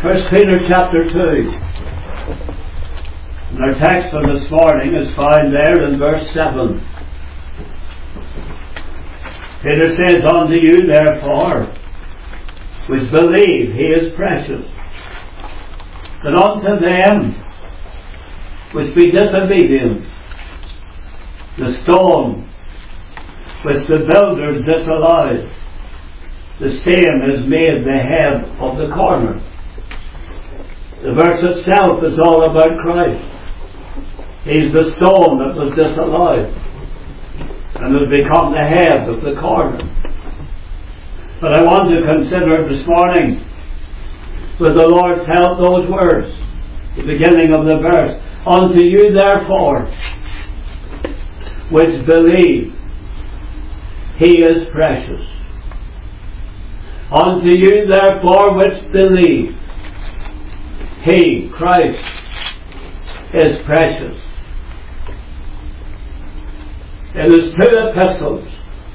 1 Peter chapter 2. And our text for this morning is found there in verse 7. Peter says, "Unto you therefore, which believe he is precious, that unto them which be disobedient, the stone which the builders disallowed, the same is made the head of the corner." The verse itself is all about Christ. He's the stone that was disallowed and has become the head of the corner. But I want to consider this morning, with the Lord's help, those words, the beginning of the verse. "Unto you therefore, which believe, he is precious." Unto you therefore which believe, he, Christ, is precious. In his 2 epistles,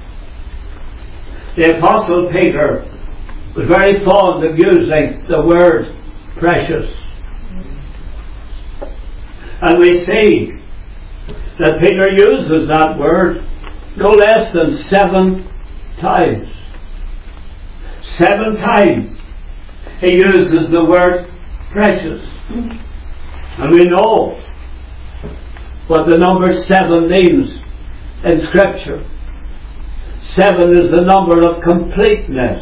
the Apostle Peter was very fond of using the word precious. And we see that Peter uses that word no less than 7 times. 7 times he uses the word precious. And we know what the number 7 means in Scripture. 7 is the number of completeness.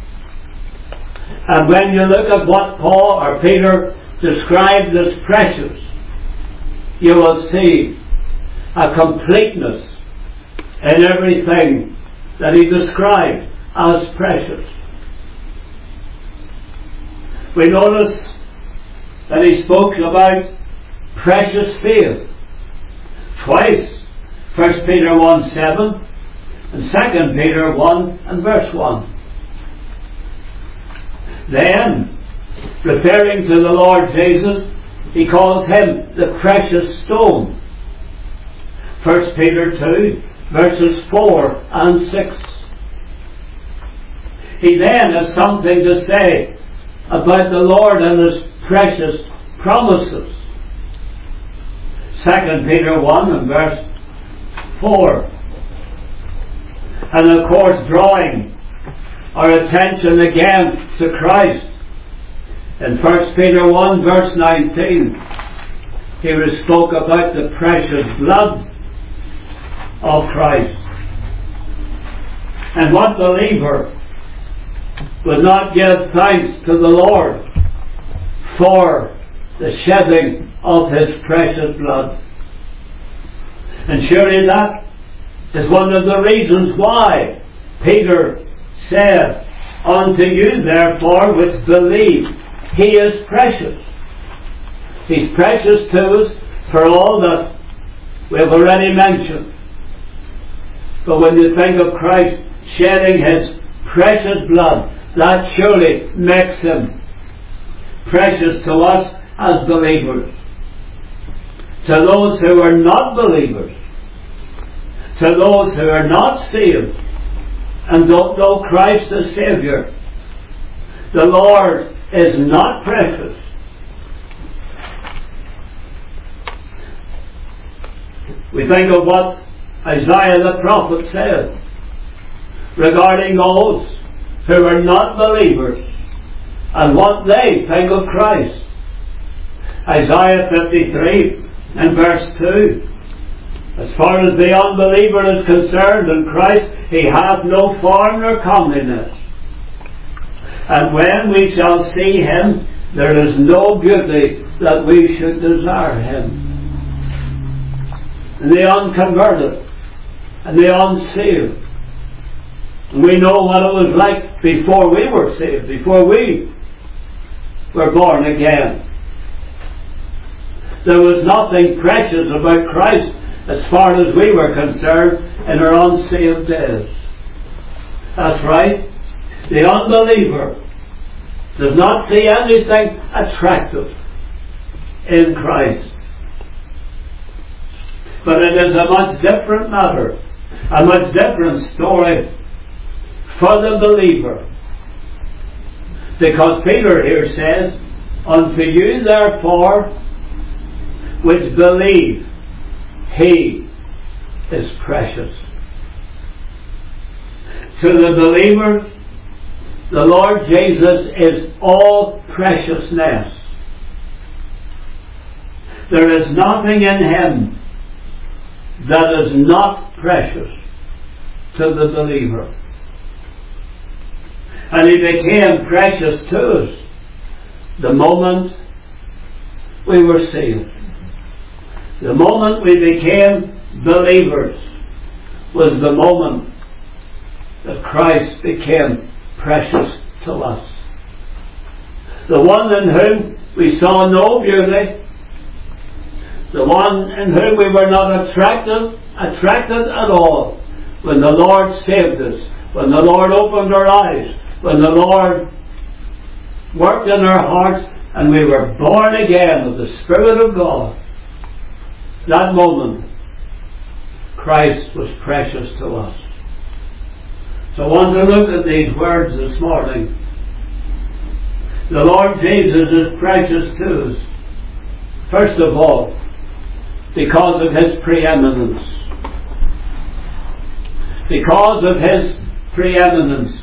And when you look at what Paul or Peter described as precious, you will see a completeness in everything that he described as precious. We notice that he spoke about precious faith twice. 1 Peter 1:7 and 2 Peter 1 and verse 1. Then, referring to the Lord Jesus, he calls him the precious stone. 1 Peter 2 verses 4 and 6. He then has something to say about the Lord and his precious promises. 2 Peter 1 and verse 4. And of course, drawing our attention again to Christ. In 1 Peter 1 verse 19, he spoke about the precious blood of Christ. And what believer would not give thanks to the Lord for the shedding of his precious blood? And surely that is one of the reasons why Peter said, "Unto you therefore which believe, he is precious." He's precious to us for all that we have already mentioned. But when you think of Christ shedding his precious blood, that surely makes him precious to us as believers. To those who are not believers, to those who are not saved and don't know Christ as Saviour, the Lord is not precious. We think of what Isaiah the prophet said regarding those who are not believers and what they think of Christ. Isaiah 53 and verse 2. "As far as the unbeliever is concerned in Christ, he hath no form nor comeliness. And when we shall see him, there is no beauty that we should desire him." And the unconverted and the unsaved, we know what it was like before we were saved, before we were born again. There was nothing precious about Christ as far as we were concerned in our unsaved days. That's right. The unbeliever does not see anything attractive in Christ. But it is a much different matter, a much different story for the believer. Because Peter here says, Unto you therefore which believe, He is precious. To the believer, the Lord Jesus is all preciousness. There is nothing in Him that is not precious to the believer. And He became precious to us the moment we were saved. The moment we became believers was the moment that Christ became precious to us. The one in whom we saw no beauty, the one in whom we were not attracted at all, when the Lord saved us, when the Lord opened our eyes, when the Lord worked in our hearts and we were born again of the Spirit of God, that moment Christ was precious to us. So I want to look at these words this morning. The Lord Jesus is precious to us, first of all, because of His preeminence. Because of His preeminence.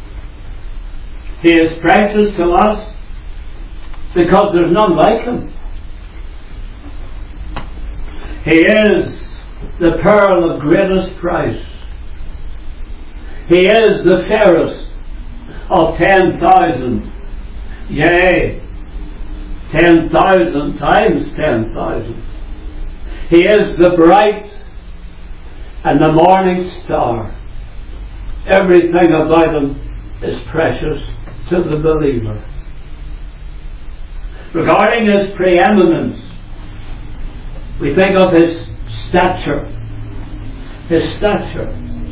He is precious to us because there's none like Him. He is the pearl of greatest price. He is the fairest of 10,000. Yea, 10,000 times 10,000. He is the bright and the morning star. Everything about Him is precious to the believer. Regarding His preeminence, we think of His stature. His stature.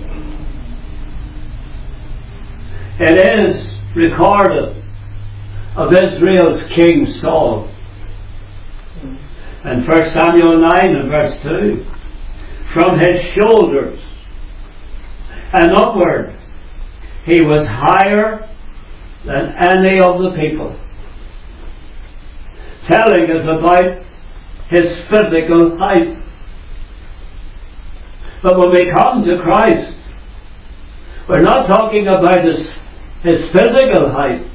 It is recorded of Israel's king Saul. In 1 Samuel 9 and verse 2, from his shoulders and upward he was higher than any of the people. Telling us about his physical height. But when we come to Christ, we're not talking about his physical height,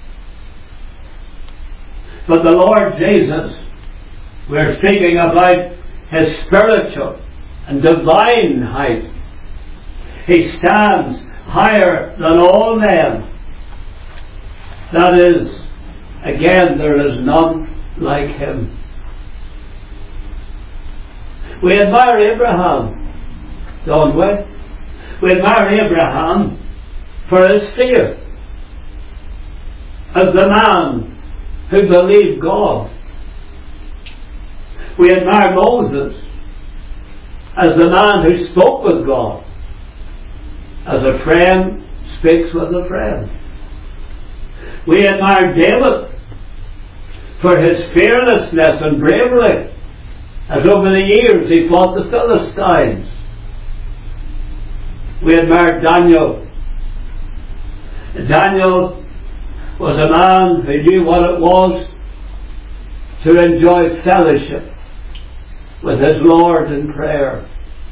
but the Lord Jesus, we're speaking about His spiritual and divine height. He stands higher than all men. That is, again, there is none like Him. We admire Abraham, don't we? We admire Abraham for his faith as the man who believed God. We admire Moses as the man who spoke with God, as a friend speaks with a friend. We admire David for his fearlessness and bravery, as over the years he fought the Philistines. We admire Daniel. Daniel was a man who knew what it was to enjoy fellowship with his Lord in prayer.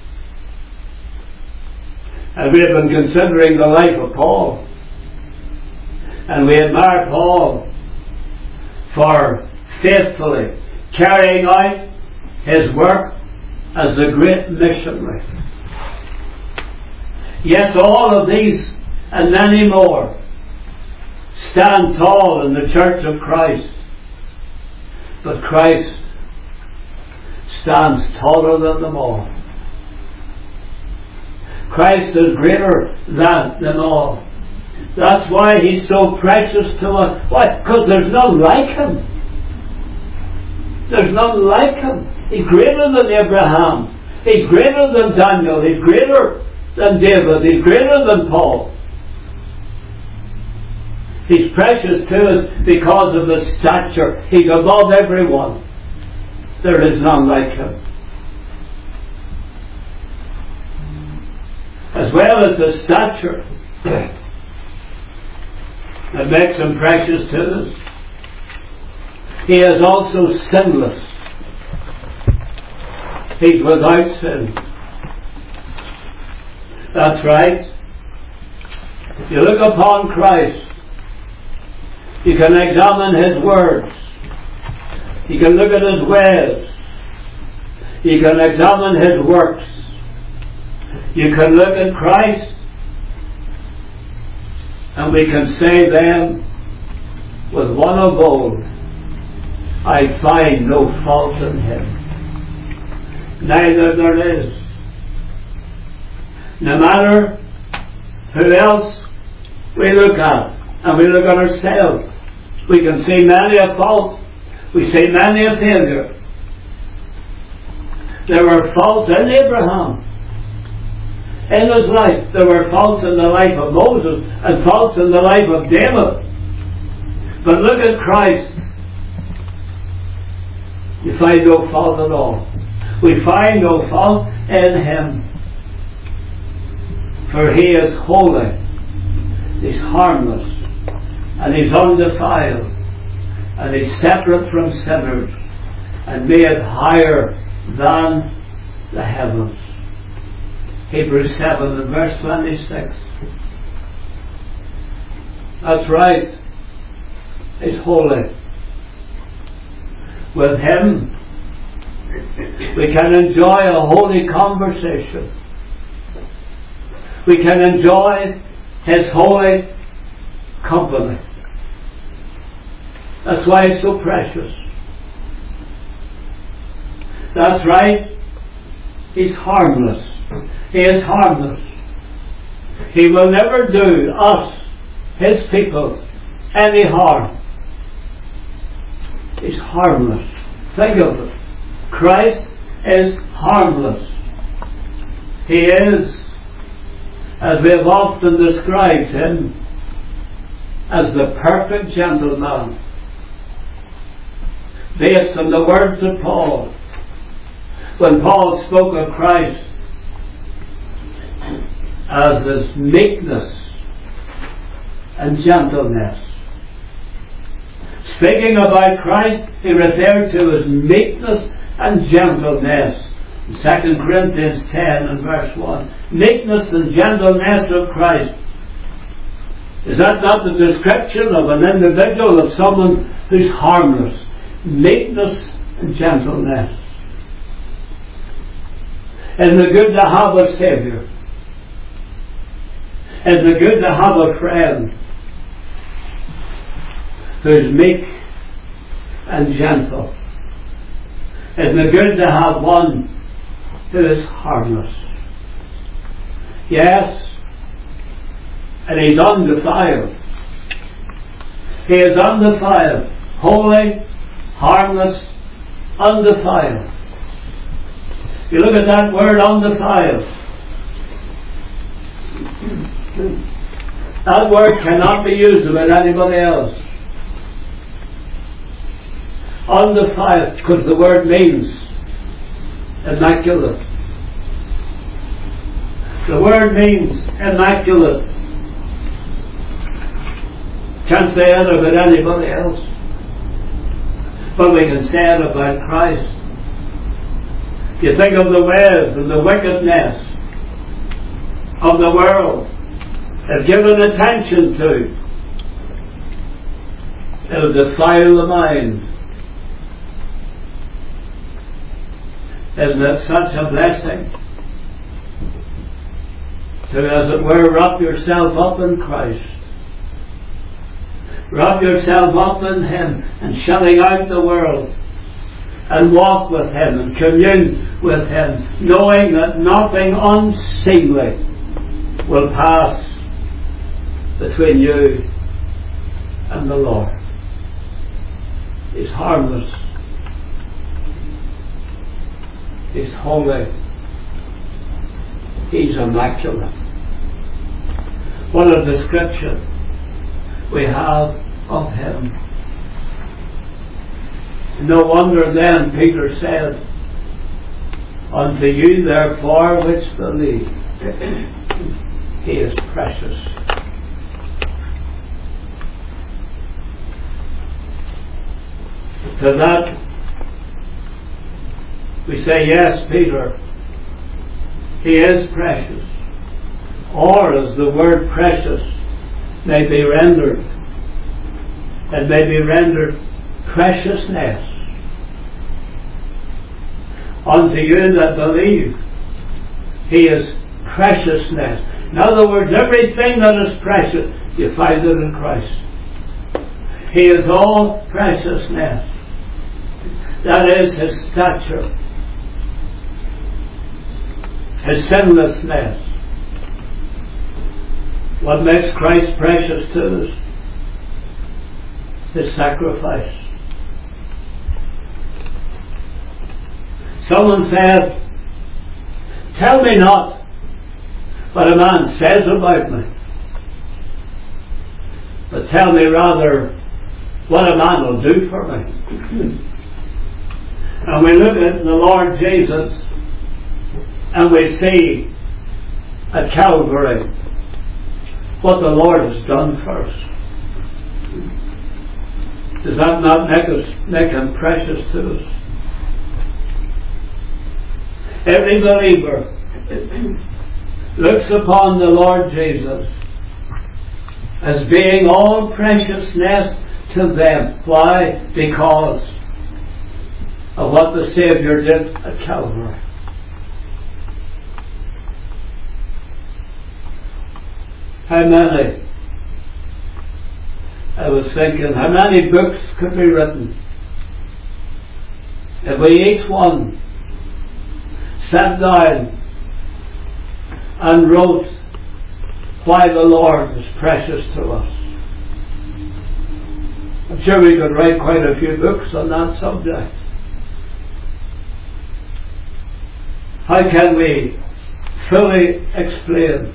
And we have been considering the life of Paul. And we admire Paul for faithfully carrying out his work as a great missionary. Yes, all of these and many more stand tall in the Church of Christ. But Christ stands taller than them all. Christ is greater than them all. That's why He's so precious to us. Why? Because there's none like Him. There's none like Him. He's greater than Abraham. He's greater than Daniel. He's greater than David. He's greater than Paul. He's precious to us because of the stature. He's above everyone. There is none like Him. As well as the stature that makes Him precious to us, He is also sinless. He's without sin. That's right. If you look upon Christ, you can examine His words. You can look at His ways. You can examine His works. You can look at Christ, and we can say then, with one of old, I find no fault in Him. Neither there is. No matter who else we look at, and we look at ourselves, we can see many a fault. We see many a failure. There were faults in Abraham. In his life, there were faults in the life of Moses and faults in the life of David. But look at Christ. You find no fault at all. We find no fault in Him. For He is holy, He's harmless, and He's undefiled, and He's separate from sinners, and made higher than the heavens. Hebrews 7 and verse 26. That's right. He's holy. With Him, we can enjoy a holy conversation. We can enjoy His holy company. That's why it's so precious. That's right. He's harmless. He is harmless. He will never do us, His people, any harm. He's harmless. Think of it. Christ is harmless. He is, as we have often described Him, as the perfect gentleman. Based on the words of Paul. When Paul spoke of Christ as His meekness and gentleness. Speaking about Christ, he referred to His meekness and gentleness. 2 Corinthians 10 and verse 1. Meekness and gentleness of Christ. Is that not the description of an individual, of someone who's harmless? Meekness and gentleness. Isn't it good to have a Saviour? Isn't it good to have a friend who's meek and gentle? Isn't it good to have one who is harmless? Yes, and He's undefiled. He is undefiled, holy, harmless, undefiled. You look at that word, undefiled. That word cannot be used about anybody else. Undefiled, because the word means immaculate. The word means immaculate. Can't say it about anybody else. But we can say it about Christ. You think of the ways and the wickedness of the world. If given attention to, it'll defile the mind. Isn't it such a blessing to, as it were, wrap yourself up in Christ? Wrap yourself up in Him and shutting out the world and walk with Him and commune with Him, knowing that nothing unseemly will pass between you and the Lord. He's harmless. He's holy. He's immaculate. What a description we have of Him. No wonder then Peter said, unto you therefore which believe, He is precious. To that we say, yes, Peter, he is precious. Or as the word precious may be rendered, it may be rendered preciousness. Unto you that believe, he is preciousness. In other words, everything that is precious, you find it in Christ. He is all preciousness. That is his stature, his sinlessness. What makes Christ precious to us? His sacrifice. Someone said, tell me not what a man says about me, but tell me rather what a man will do for me. And we look at the Lord Jesus and we see at Calvary what the Lord has done for us. Does that not make him precious to us? Every believer looks upon the Lord Jesus as being all preciousness to them. Why? Because of what the Saviour did at Calvary. How many? I was thinking, how many books could be written if we each one sat down and wrote why the Lord is precious to us? I'm sure we could write quite a few books on that subject. How can we fully explain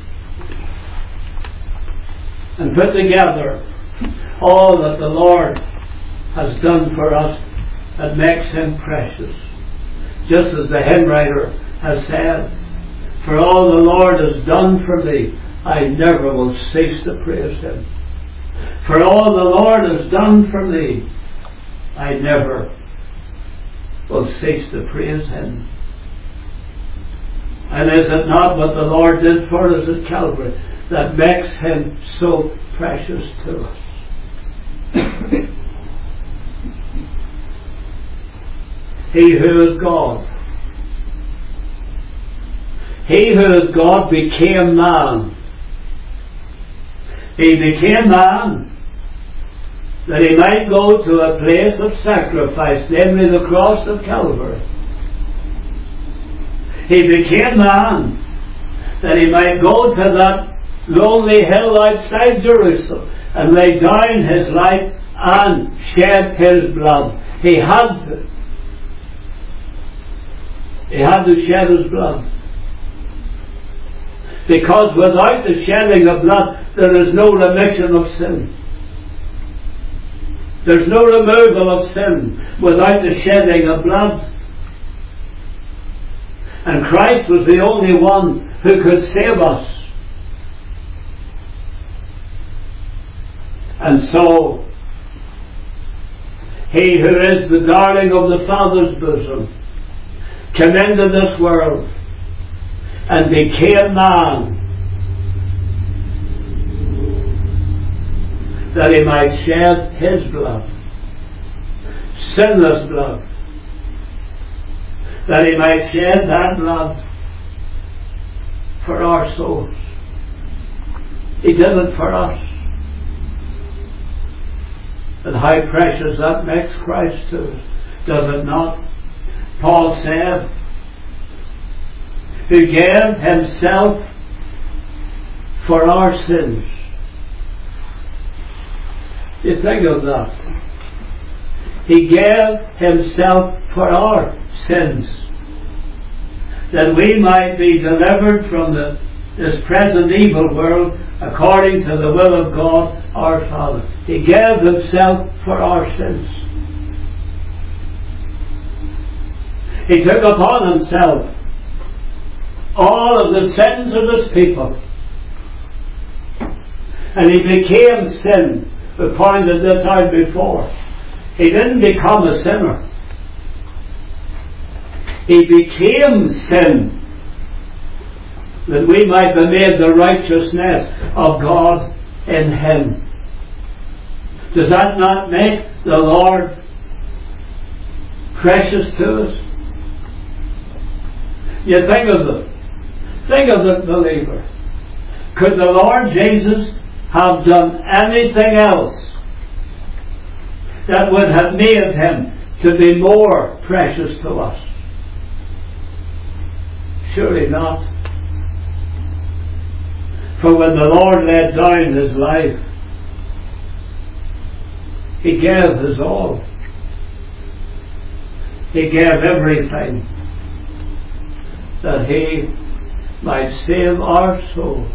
and put together all that the Lord has done for us that makes him precious? Just as the hymn writer has said, for all the Lord has done for me, I never will cease to praise him. For all the Lord has done for me, I never will cease to praise him. And is it not what the Lord did for us at Calvary that makes him so precious to us? He who is God. He who is God became man. He became man that he might go to a place of sacrifice, namely the cross of Calvary. He became man that he might go to that lonely hill outside Jerusalem and lay down his life and shed his blood. He had to. He had to shed his blood. Because without the shedding of blood, there is no remission of sin. There's no removal of sin without the shedding of blood. And Christ was the only one who could save us. And so, he who is the darling of the Father's bosom came into this world and became man that he might shed his blood, sinless blood, that he might shed that blood for our souls. He did it for us. And how precious that makes Christ to us, does it not? Paul said, who gave himself for our sins. You think of that. He gave himself for our sins, that we might be delivered from this present evil world according to the will of God our Father. He gave himself for our sins. He took upon himself all of the sins of his people, and he became sin. We pointed this out before. He didn't become a sinner. He became sin, that we might be made the righteousness of God in Him. Does that not make the Lord precious to us? You think of it. Think of it, believer. Could the Lord Jesus have done anything else that would have made Him to be more precious to us? Surely not. For when the Lord laid down His life, He gave His all. He gave everything that He might save our soul.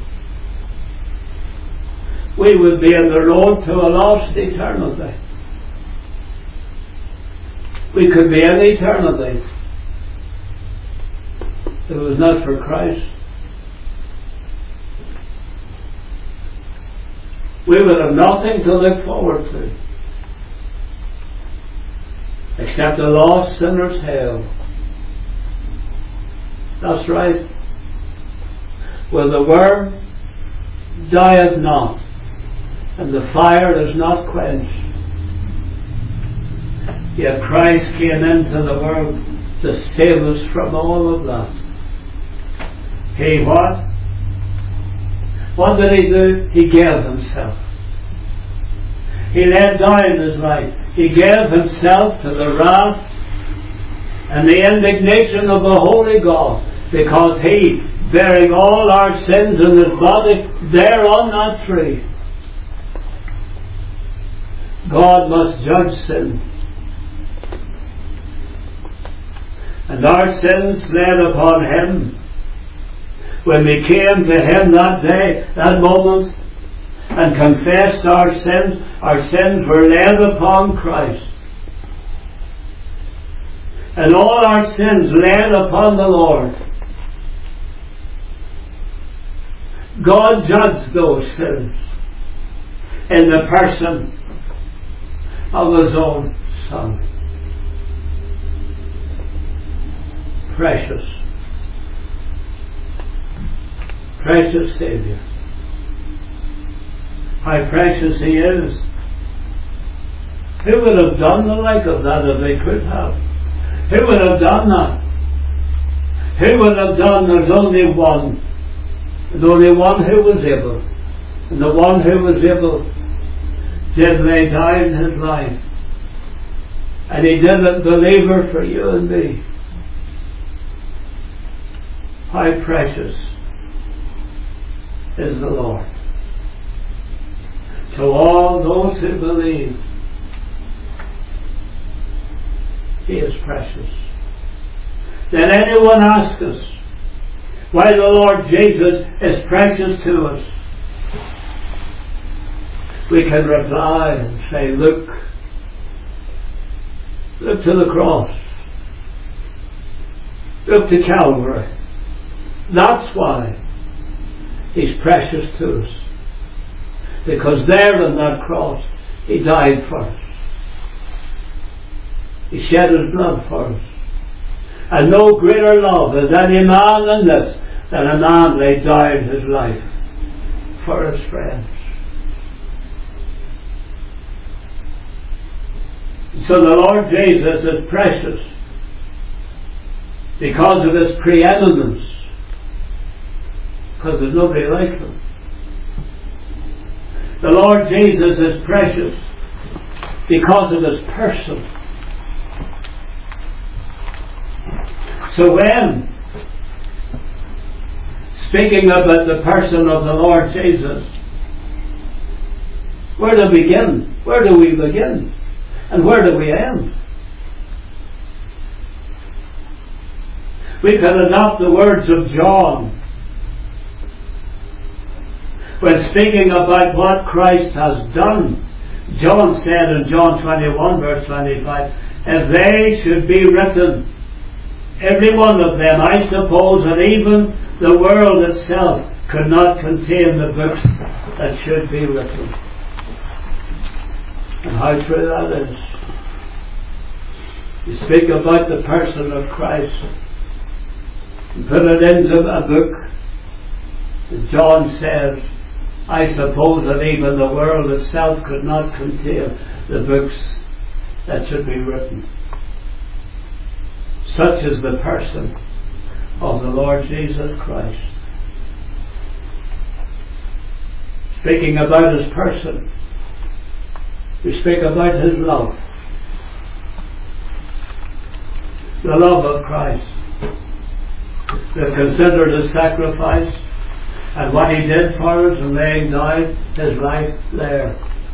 We would be on the road to a lost eternity. We could be in eternity if it was not for Christ. We would have nothing to look forward to except a lost sinner's hell. That's right. Where the worm dieth not, and the fire is not quenched. Yet Christ came into the world to save us from all of that. He what? What did He do? He gave Himself. He laid down His life. He gave Himself to the wrath and the indignation of the Holy God, because He, bearing all our sins in His body, there on that tree, God must judge sin. And our sins laid upon Him. When we came to Him that day, that moment, and confessed our sins were laid upon Christ. And all our sins laid upon the Lord. God judged those sins in the person of His own Son. Precious. Precious Saviour. How precious He is. Who would have done the like of that if they could have? Who would have done that? Who would have done? There's only one. There's only one who was able. And the one who was able did lay down His life. And He did it, believer, for you and me. How precious is the Lord to all those who believe. He is precious. Did anyone ask us why the Lord Jesus is precious to us? We can reply and say, look to the cross. Look to Calvary. That's why He's precious to us. Because there on that cross, He died for us. He shed His blood for us. And no greater love has any man than this, than a man laid down his life for his friends. So the Lord Jesus is precious because of His preeminence. Because there's nobody like Him. The Lord Jesus is precious because of His person. So when speaking about the person of the Lord Jesus, where do we begin? Where do we begin? And where do we end? We can adopt the words of John when speaking about what Christ has done. John said in John 21 verse 25, if they should be written, every one of them, I suppose that even the world itself could not contain the books that should be written. And how true that is. You speak about the person of Christ and put it into a book. And John says, I suppose that even the world itself could not contain the books that should be written. Such is the person of the Lord Jesus Christ. Speaking about His person, we speak about His love. The love of Christ. We've considered His sacrifice and what He did for us in laying down His life there.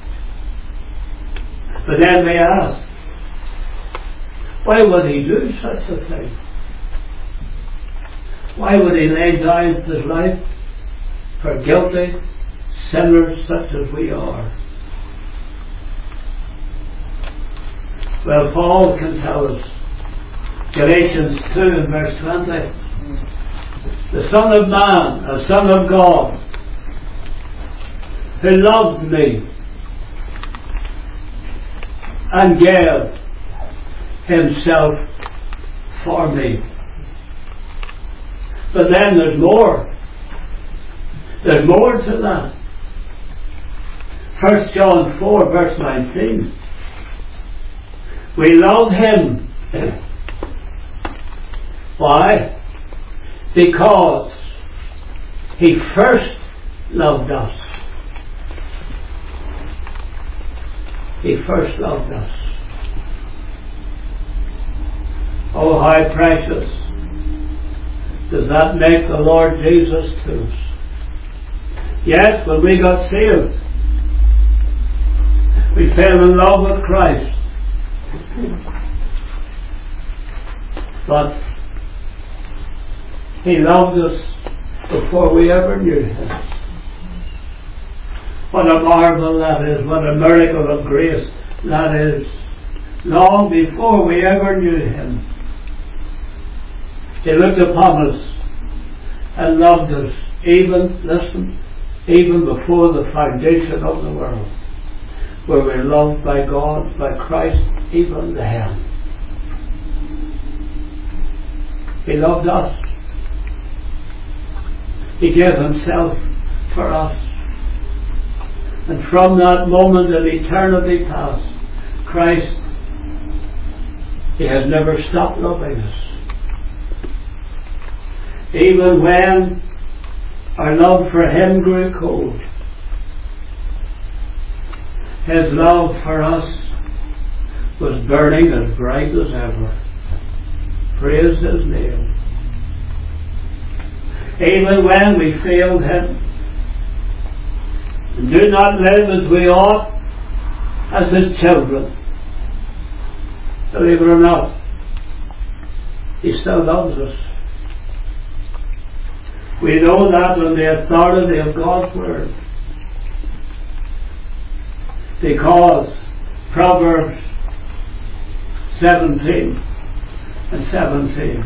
But then we ask, why would He do such a thing? Why would He lay down His life for guilty sinners such as we are? Well, Paul can tell us, Galatians 2 and verse 20, the Son of Man, the Son of God, who loved me and gave Himself for me. But then there's more. There's more to that. 1 John 4 verse 19. We love Him. Why? Because He first loved us. He first loved us. Oh, how precious does that make the Lord Jesus to us. Yes, when we got saved, we fell in love with Christ. But He loved us before we ever knew Him. What a marvel that is. What a miracle of grace that is. Long before we ever knew Him, He looked upon us and loved us, even before the foundation of the world. Where we're loved by God, by Christ, even then. He loved us. He gave Himself for us. And from that moment in eternity past, Christ, He has never stopped loving us. Even when our love for Him grew cold, His love for us was burning as bright as ever. Praise His name. Even when we failed Him and do not live as we ought as His children, believe it or not, He still loves us. We know that on the authority of God's Word. Because Proverbs 17 and 17,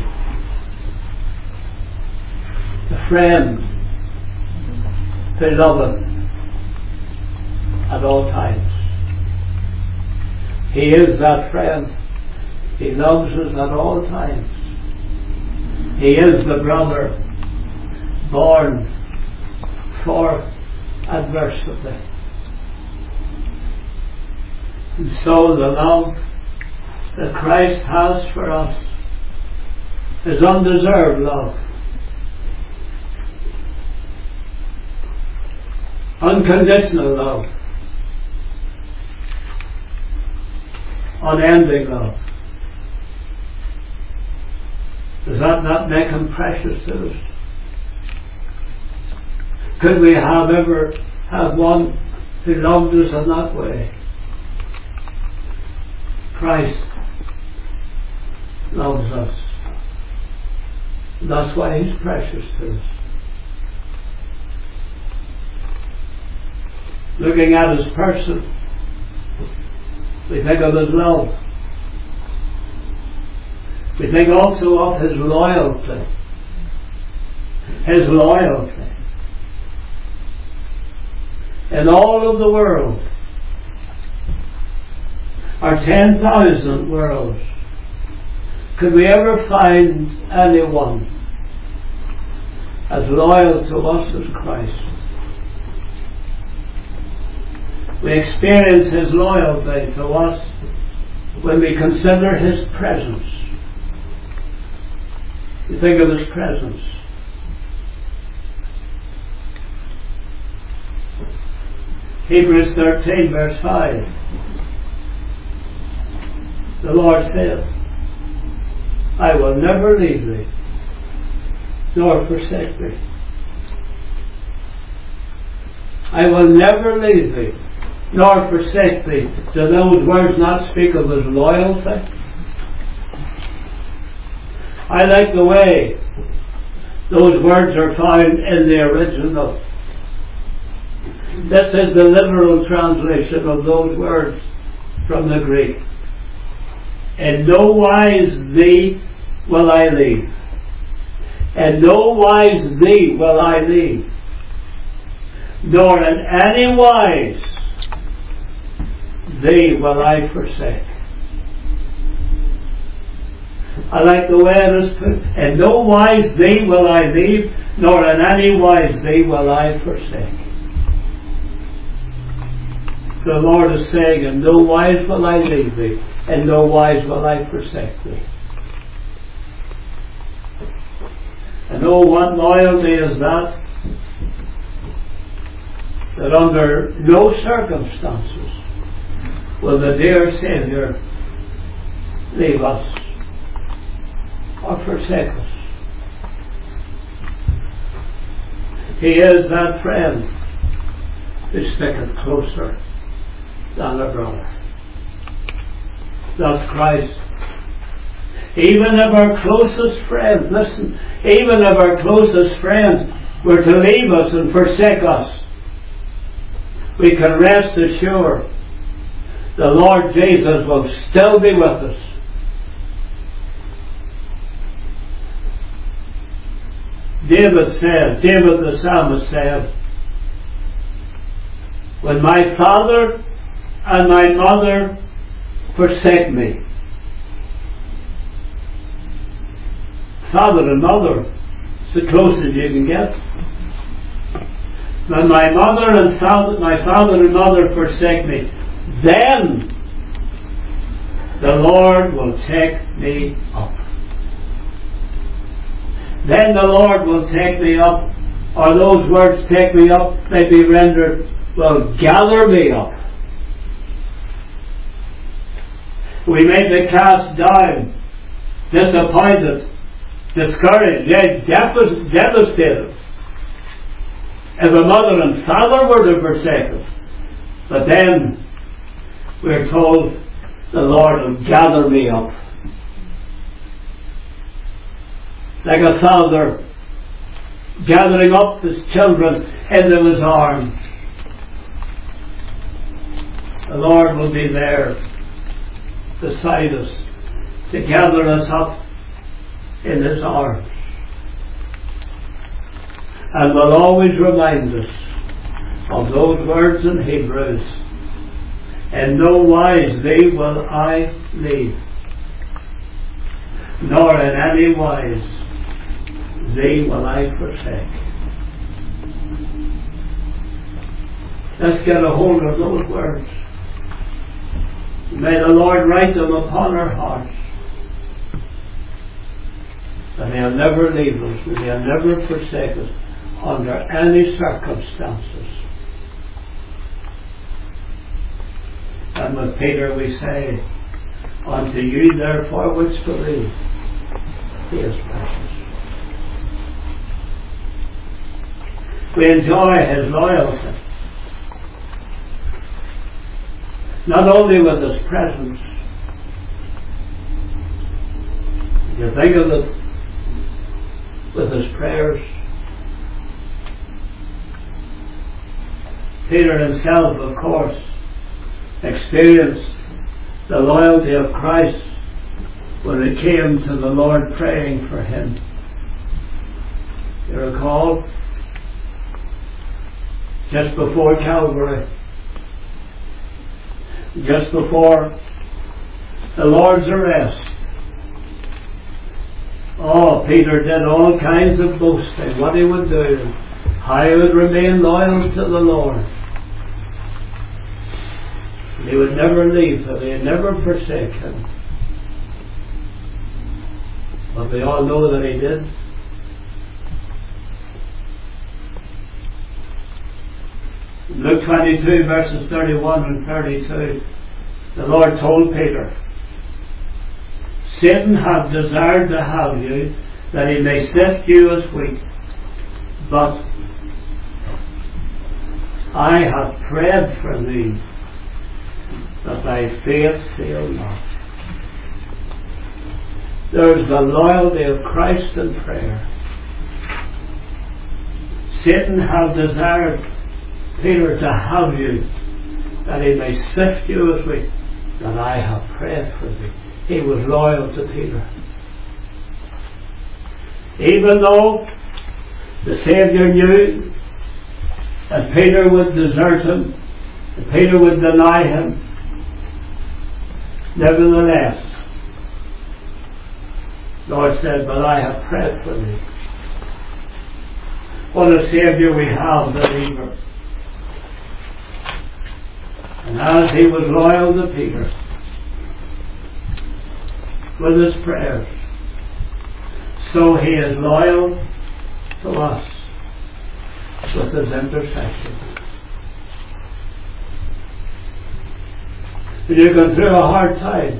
the friend who loveth at all times. He is that friend. He loves us at all times. He is the brother born for adversity. And so the love that Christ has for us is undeserved love. Unconditional love. Unending love. Does that not make Him precious to us? Could we ever have one who loved us in that way? Christ loves us. That's why He's precious to us. Looking at His person, we think of His love. We think also of His loyalty. His loyalty. In all of the world are 10,000 worlds could we ever find anyone as loyal to us as Christ? We experience His loyalty to us when we consider His presence. You think of His presence. Hebrews 13 verse 5. The Lord said, I will never leave thee, nor forsake thee. I will never leave thee, nor forsake thee. Do those words not speak of His loyalty? I like the way those words are found in the original. This is the literal translation of those words from the Greek. In no wise thee will I leave. In no wise thee will I leave. Nor in any wise thee will I forsake. I like the way it is put. In no wise thee will I leave, nor in any wise thee will I forsake. So the Lord is saying, in no wise will I leave thee, in no wise will I forsake thee. And oh, what loyalty is that? That under no circumstances will the dear Saviour leave us or forsake us. He is that friend who sticketh closer than a brother. That's Christ. Even if our closest friends, listen, even if our closest friends were to leave us and forsake us, we can rest assured the Lord Jesus will still be with us. David the psalmist said, when my father and my mother forsake me. Father and mother, it's the closest you can get. When my father and mother forsake me, then the Lord will take me up. Then the Lord will take me up, or those words take me up may be rendered, will gather me up. We may be cast down, disappointed, discouraged, yet devastated if a mother and father were to forsake us. But then we're told the Lord will gather me up. Like a father gathering up his children into his arms. The Lord will be there beside us to gather us up in His arms, and will always remind us of those words in Hebrews, in no wise thee will I leave, nor in any wise thee will I forsake. Let's get a hold of those words. May the Lord write them upon our hearts, that He'll never leave us, that He'll never forsake us under any circumstances. And with Peter we say, unto you therefore which believe, He is precious. We enjoy His loyalty, not only with His presence. You think of it with His prayers. Peter himself, of course, experienced the loyalty of Christ when it came to the Lord praying for him. You recall? Just before Calvary, just before the Lord's arrest, Oh, Peter did all kinds of boasting, what he would do, how he would remain loyal to the Lord. He would never leave him, he would never forsake him. But we all know that he did. Luke 22 verses 31 and 32, the Lord told Peter, Satan hath desired to have you, that he may sift you as wheat, but I have prayed for thee, that thy faith fail not. There's the loyalty of Christ in prayer. Satan hath desired Peter to have you, that he may sift you as wheat, that I have prayed for thee. He was loyal to Peter. Even though the Saviour knew that Peter would desert him, that Peter would deny him, nevertheless, the Lord said, but I have prayed for thee. What a Saviour we have, believer. And as he was loyal to Peter with his prayers, so he is loyal to us with his intercession. When you go through a hard time,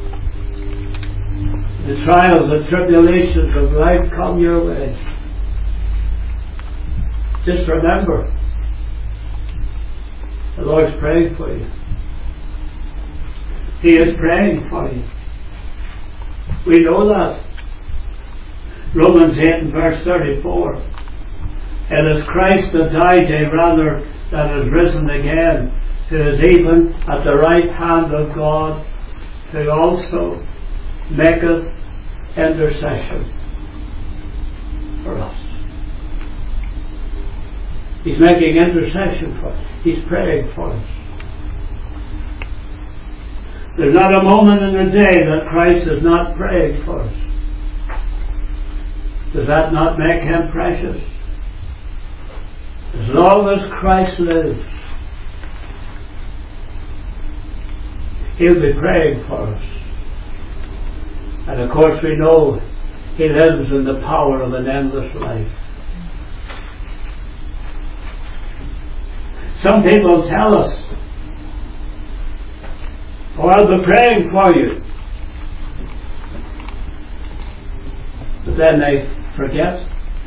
the trials and tribulations of life come your way, just remember, the Lord's praying for you. He is praying for you. We know that. Romans 8 and verse 34. It is Christ that died, yea, rather, that is risen again, who is even at the right hand of God, who also maketh intercession for us. He's making intercession for us. He's praying for us. There's not a moment in the day that Christ is not praying for us. Does that not make him precious? As long as Christ lives, he'll be praying for us. And of course we know he lives in the power of an endless life. Some people tell us, oh, I'll be praying for you. But then they forget.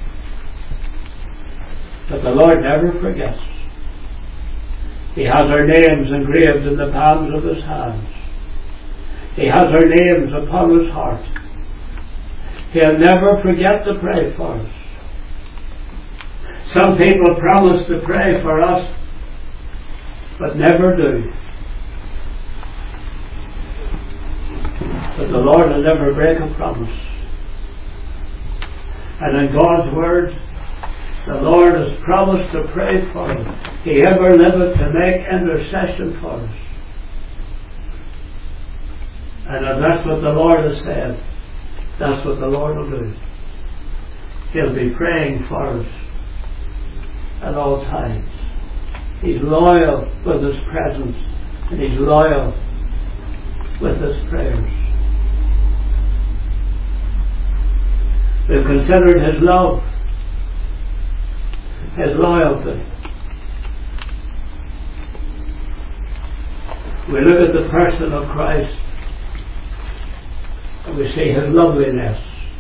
But the Lord never forgets. He has our names engraved in the palms of his hands. He has our names upon his heart. He'll never forget to pray for us. Some people promise to pray for us, but never do. But the Lord will never break a promise. And in God's Word, the Lord has promised to pray for us. He ever liveth to make intercession for us. And if that's what the Lord has said, that's what the Lord will do. He'll be praying for us at all times. He's loyal with his presence, and he's loyal with his prayers. We've considered his love, his loyalty. We look at the person of Christ and we see his loveliness.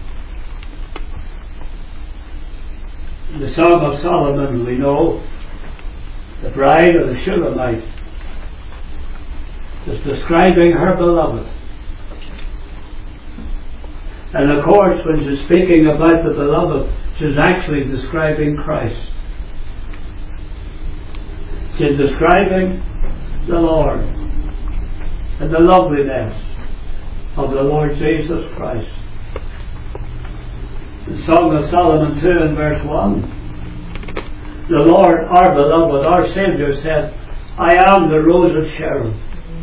In the Song of Solomon, we know the bride of the Shulamite is describing her beloved. And of course, when she's speaking about the beloved, she's actually describing Christ. She's describing the Lord and the loveliness of the Lord Jesus Christ. The Song of Solomon 2 and verse 1. The Lord, our beloved, our Saviour said, I am the rose of Sharon.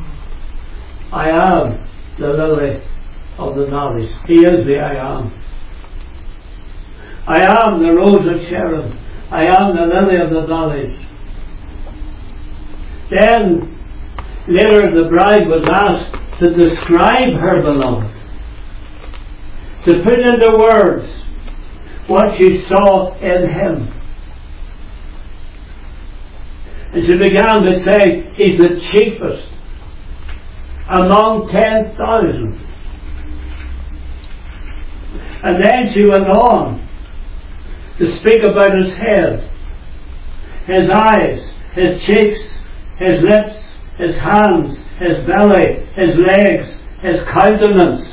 I am the lily of the valleys. He is the I am. I am the rose of Sharon. I am the lily of the valleys. Then, later the bride was asked to describe her beloved, to put into words what she saw in him. And she began to say, he's the chiefest among 10,000. And then she went on to speak about his head, his eyes, his cheeks, his lips, his hands, his belly, his legs, his countenance.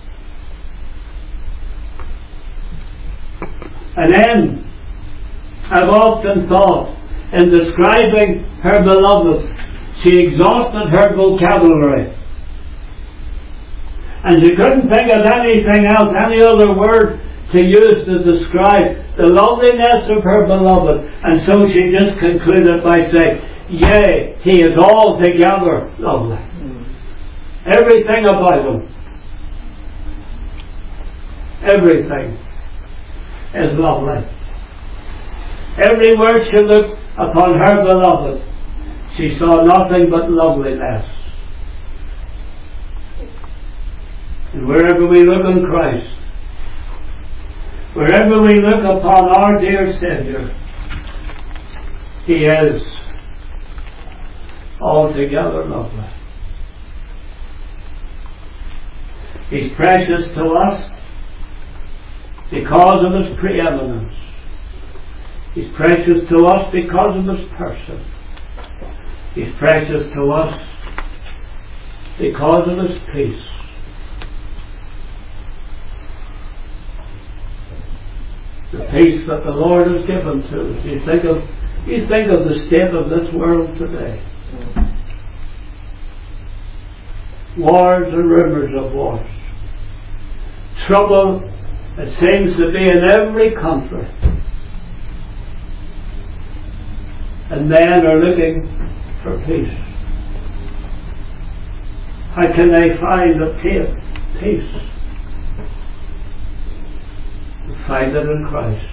And then I've often thought, in describing her beloved, she exhausted her vocabulary. And she couldn't think of anything else, any other word to use to describe the loveliness of her beloved. And so she just concluded by saying, yea, he is altogether lovely. Everything about him, everything is lovely. Everywhere she looked upon her beloved, she saw nothing but loveliness. And wherever we look on Christ, wherever we look upon our dear Saviour, he is altogether lovely. He's precious to us because of his preeminence. He's precious to us because of his person. He's precious to us because of his peace. The peace that the Lord has given to us. You think of the state of this world today. Wars and rumors of wars. Trouble that seems to be in every country. And men are looking for peace. How can they obtain peace? Find it in Christ.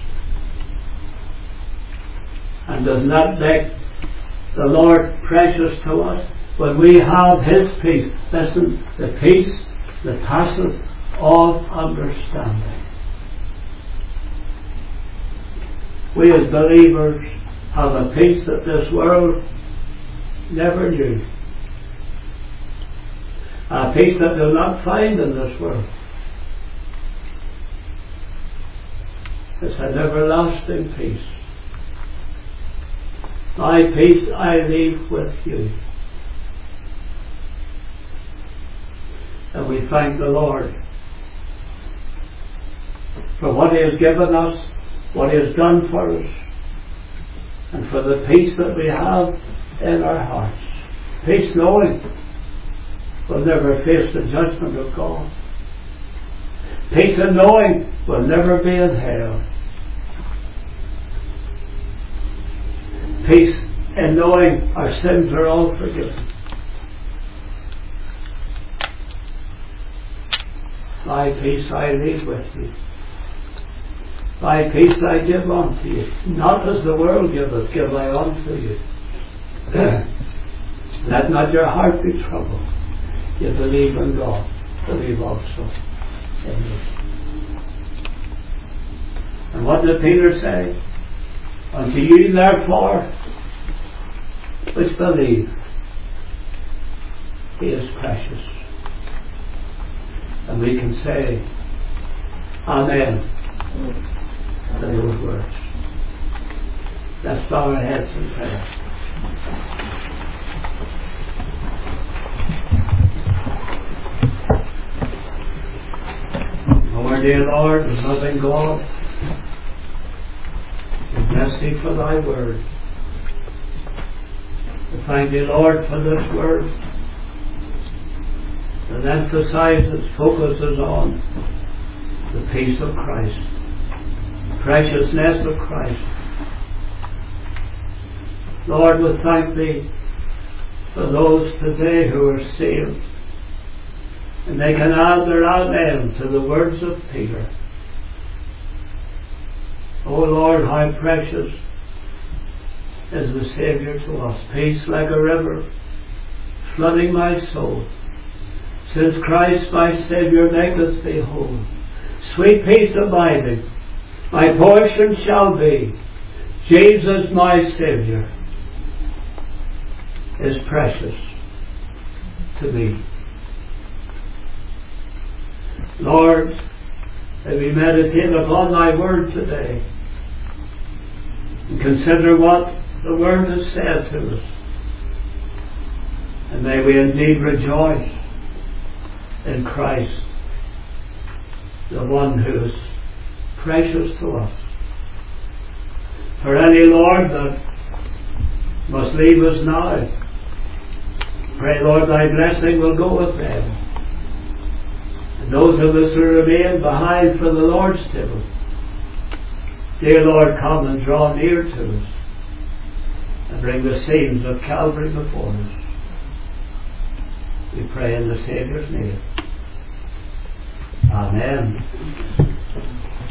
And does not make the Lord precious to us when we have his peace? Listen, the peace that passeth all understanding. We as believers have a peace that this world never knew. A peace that they'll not find in this world. It's an everlasting peace. My peace I leave with you. And we thank the Lord for what he has given us, what he has done for us, and for the peace that we have in our hearts. Peace knowing we'll never face the judgment of God. Peace in knowing we'll never be in hell. Peace in knowing our sins are all forgiven. My peace I leave with you. My peace I give unto you. Not as the world giveth, give I unto you. Let not your heart be troubled. You believe in God, believe also in me. And what did Peter say? Unto you therefore which believe, he is precious. And we can say Amen to those words. Let's bow our heads in prayer. Our dear Lord, loving God, we bless thee for thy word. We thank thee, Lord, for this word that emphasizes, focuses on the peace of Christ, the preciousness of Christ. Lord, we thank thee for those today who are saved, and they can add their amen to the words of Peter. O Lord, how precious is the Saviour to us. Peace like a river, flooding my soul. Since Christ my Saviour maketh me whole. Sweet peace abiding, my portion shall be. Jesus my Saviour is precious to me. Lord, as we meditate upon thy word today and consider what the word has said to us, and may we indeed rejoice in Christ, the one who is precious to us. For any, Lord, that must leave us now, pray, Lord, thy blessing will go with them. And those of us who remain behind for the Lord's table, dear Lord, come and draw near to us and bring the scenes of Calvary before us. We pray in the Saviour's name. Amen.